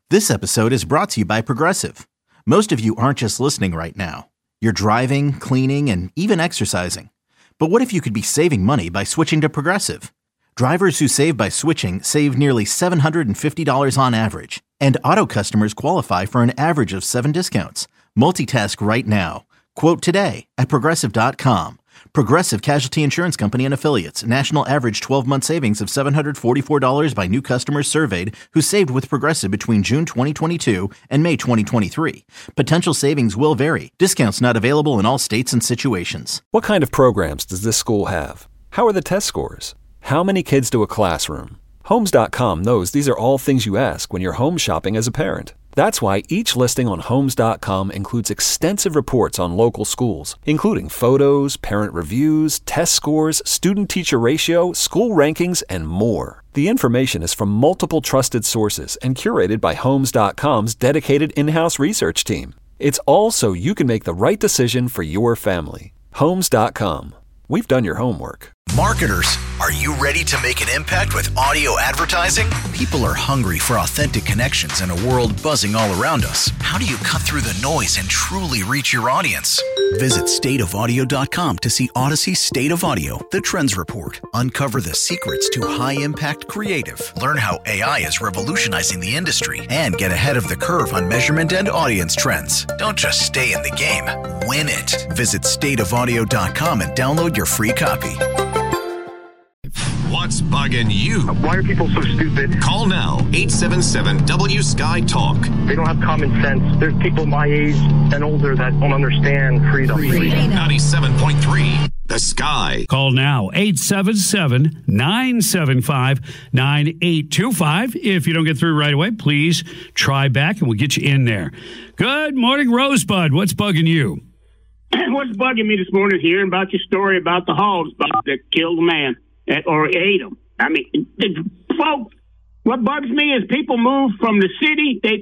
This episode is brought to you by Progressive. Most of you aren't just listening right now. You're driving, cleaning, and even exercising. But what if you could be saving money by switching to Progressive? Drivers who save by switching save nearly $750 on average. And auto customers qualify for an average of 7 discounts. Multitask right now. Quote today at Progressive.com. Progressive Casualty Insurance Company and Affiliates. National average 12-month savings of $744 by new customers surveyed who saved with Progressive between June 2022 and May 2023. Potential savings will vary. Discounts not available in all states and situations. What kind of programs does this school have? How are the test scores? How many kids do a classroom? Homes.com knows these are all things you ask when you're home shopping as a parent. That's why each listing on Homes.com includes extensive reports on local schools, including photos, parent reviews, test scores, student-teacher ratio, school rankings, and more. The information is from multiple trusted sources and curated by Homes.com's dedicated in-house research team. It's all so you can make the right decision for your family. Homes.com. We've done your homework. Marketers, are you ready to make an impact with audio advertising? People are hungry for authentic connections in a world buzzing all around us. How do you cut through the noise and truly reach your audience? Visit stateofaudio.com to see Odyssey State of Audio, the Trends Report. Uncover the secrets to high-impact creative. Learn how AI is revolutionizing the industry and get ahead of the curve on measurement and audience trends. Don't just stay in the game, win it. Visit stateofaudio.com and download your free copy. What's bugging you? Why are people so stupid? Call now, 877-W-SKY-TALK. They don't have common sense. There's people my age and older that don't understand freedom. 97.3, The Sky. Call now, 877-975-9825. If you don't get through right away, please try back and we'll get you in there. Good morning, Rosebud. What's bugging you? What's bugging me this morning is hearing about your story about the hogs that killed a man or ate him. I mean, folks, what bugs me is people move from the city. They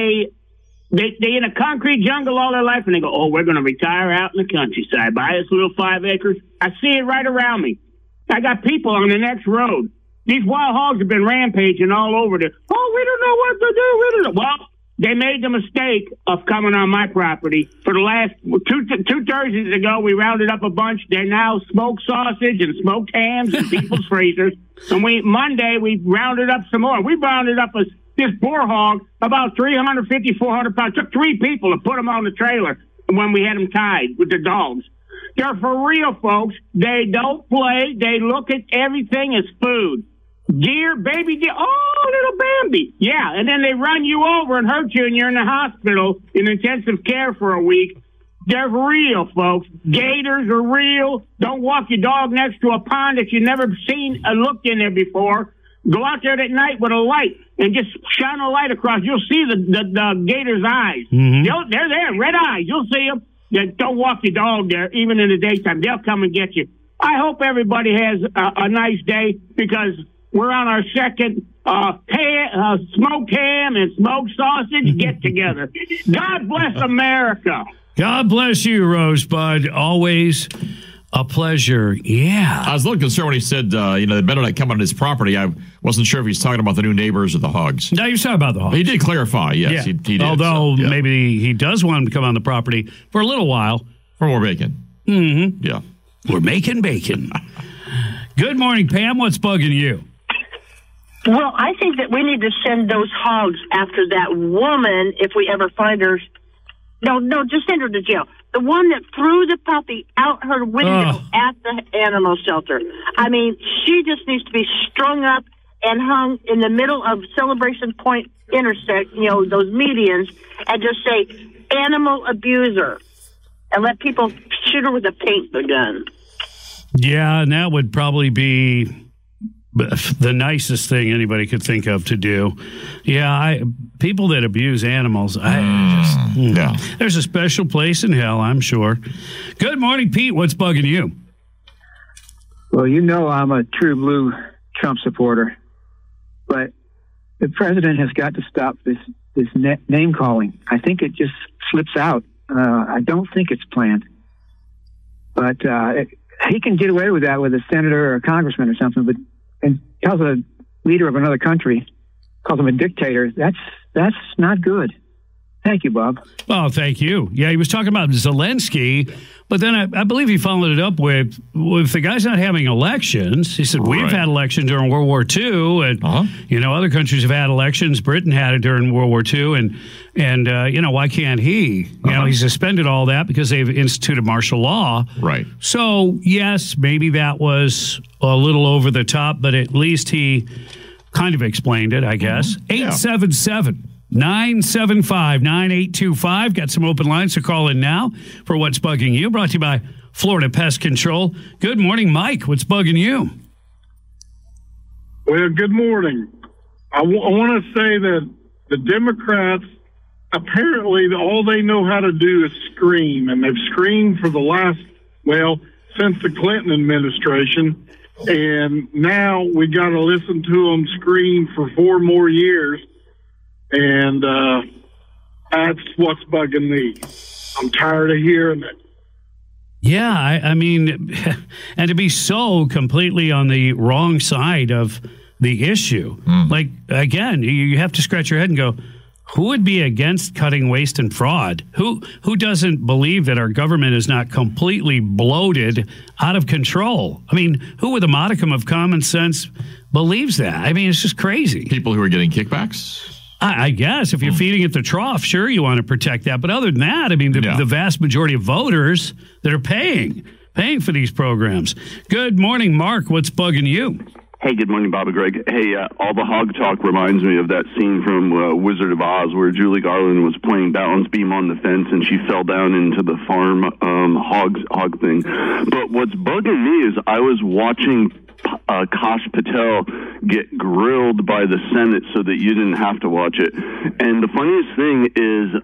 in a concrete jungle all their life, and they go, "Oh, we're going to retire out in the countryside, buy this little 5 acres." I see it right around me. I got people on the next road. These wild hogs have been rampaging all over the. Oh, we don't know what to do. We don't know. Well, they made the mistake of coming on my property. For the last two Thursdays ago, we rounded up a bunch. They're now smoked sausage and smoked hams in people's freezers. And Monday, we rounded up some more. We rounded up this boar hog, about 350, 400 pounds. It took 3 people to put them on the trailer when we had them tied with the dogs. They're for real, folks. They don't play. They look at everything as food. Deer, baby deer, oh, little Bambi. Yeah, and then they run you over and hurt you, and you're in the hospital in intensive care for a week. They're real, folks. Gators are real. Don't walk your dog next to a pond that you've never seen or looked in there before. Go out there at night with a light and just shine a light across. You'll see the gator's eyes. Mm-hmm. They're there, red eyes. You'll see them. Don't walk your dog there, even in the daytime. They'll come and get you. I hope everybody has a nice day because we're on our second smoked ham and smoked sausage get-together. God bless America. God bless you, Rosebud. Always a pleasure. Yeah. I was a little concerned when he said, they better not come on his property. I wasn't sure if he's talking about the new neighbors or the hogs. No, you're talking about the hogs. But he did clarify, yes. Yeah. He did. Although maybe he does want them to come on the property for a little while. For more bacon. Mm-hmm. Yeah. We're making bacon. Good morning, Pam. What's bugging you? Well, I think that we need to send those hogs after that woman if we ever find her. No, just send her to jail. The one that threw the puppy out her window at the animal shelter. I mean, she just needs to be strung up and hung in the middle of Celebration Point intersect, those medians, and just say, animal abuser, and let people shoot her with a paint gun. Yeah, and that would probably be the nicest thing anybody could think of to do. Yeah, people that abuse animals, there's a special place in hell, I'm sure. Good morning, Pete. What's bugging you? Well, I'm a true blue Trump supporter, but the president has got to stop this name calling. I think it just slips out. I don't think it's planned, but he can get away with that with a senator or a congressman or something, but and tells a leader of another country, calls him a dictator, that's That's not good. Thank you, Bob. Oh, thank you. Yeah, he was talking about Zelensky, but then I believe he followed it up with, well, if the guy's not having elections, he said, we've had elections during World War II, and, other countries have had elections. Britain had it during World War II, and why can't he? He suspended all that because they've instituted martial law. Right. So, yes, maybe that was a little over the top, but at least he kind of explained it, I guess. 877-975-9825. Got some open lines to call in now for What's Bugging You. Brought to you by Florida Pest Control. Good morning, Mike. What's bugging you? Well, good morning. I want to say that the Democrats, apparently all they know how to do is scream, and they've screamed for the last, since the Clinton administration, and now we got to listen to them scream for 4 more years. And that's what's bugging me. I'm tired of hearing it. Yeah, I mean, and to be so completely on the wrong side of the issue. Like, again, you have to scratch your head and go, who would be against cutting waste and fraud? Who doesn't believe that our government is not completely bloated, out of control? I mean, who with a modicum of common sense believes that? I mean, it's just crazy. People who are getting kickbacks? I guess if you're feeding at the trough, sure, you want to protect that. But other than that, I mean, the vast majority of voters that are paying for these programs. Good morning, Mark. What's bugging you? Hey, good morning, Bob and Greg. Hey, all the hog talk reminds me of that scene from Wizard of Oz where Julie Garland was playing balance beam on the fence and she fell down into the farm hog thing. But what's bugging me is I was watching Kash Patel get grilled by the Senate so that you didn't have to watch it. And the funniest thing is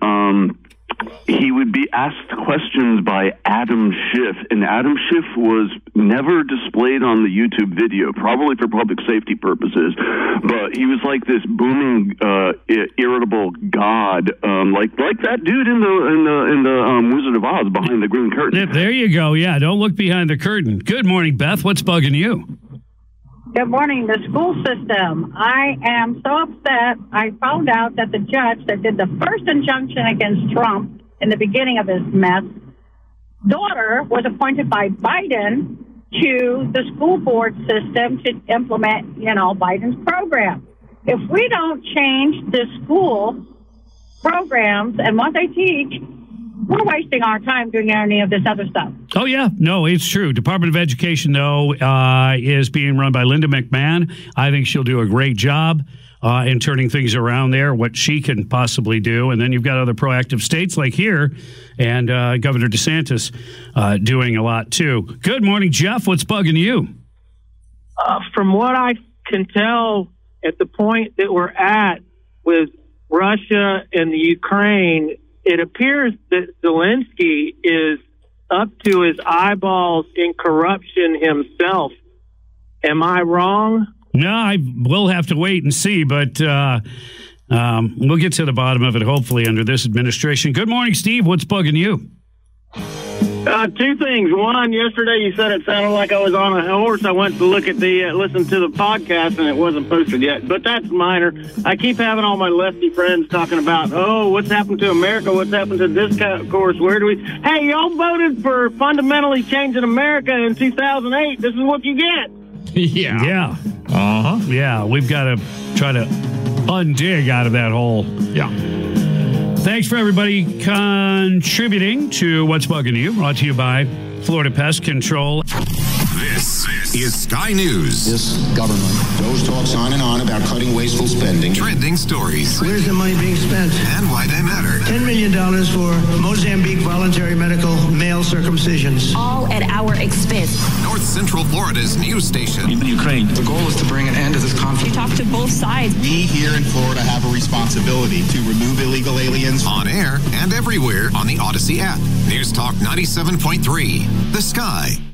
he would be asked questions by Adam Schiff, and Adam Schiff was never displayed on the YouTube video, probably for public safety purposes, but he was like this booming, irritable god, like that dude in the Wizard of Oz behind the green curtain. There you go. Yeah, don't look behind the curtain. Good morning, Beth. What's bugging you? Good morning. The school system. I am so upset. I found out that the judge that did the first injunction against Trump in the beginning of his mess, daughter was appointed by Biden to the school board system to implement, Biden's program. If we don't change the school programs and what they teach, we're wasting our time doing any of this other stuff. Oh, yeah. No, it's true. Department of Education, though, is being run by Linda McMahon. I think she'll do a great job in turning things around there, what she can possibly do. And then you've got other proactive states like here and Governor DeSantis doing a lot, too. Good morning, Jeff. What's bugging you? From what I can tell, at the point that we're at with Russia and the Ukraine, it appears that Zelensky is up to his eyeballs in corruption himself. Am I wrong? No, we'll have to wait and see, but we'll get to the bottom of it, hopefully, under this administration. Good morning, Steve. What's bugging you? 2 things. One, yesterday you said it sounded like I was on a horse. I went to look at listen to the podcast, and it wasn't posted yet. But that's minor. I keep having all my lefty friends talking about, what's happened to America? What's happened to this course? Where do we... Hey, y'all voted for fundamentally changing America in 2008. This is what you get. Yeah. Yeah. Yeah, we've got to try to undig out of that hole. Yeah. Thanks for everybody contributing to What's Bugging You, brought to you by Florida Pest Control. This is Sky News. This government goes talks on and on about cutting wasteful spending. Trending stories. Where's the money being spent? And why they matter. $10 million for Mozambique voluntary medical male circumcisions. All at our expense. North Central Florida's news station. In Ukraine. The goal is to bring an end to this conflict. You talk to both sides. We here in Florida have a responsibility to remove illegal aliens. On air and everywhere on the Odyssey app. News Talk 97.3. The Sky.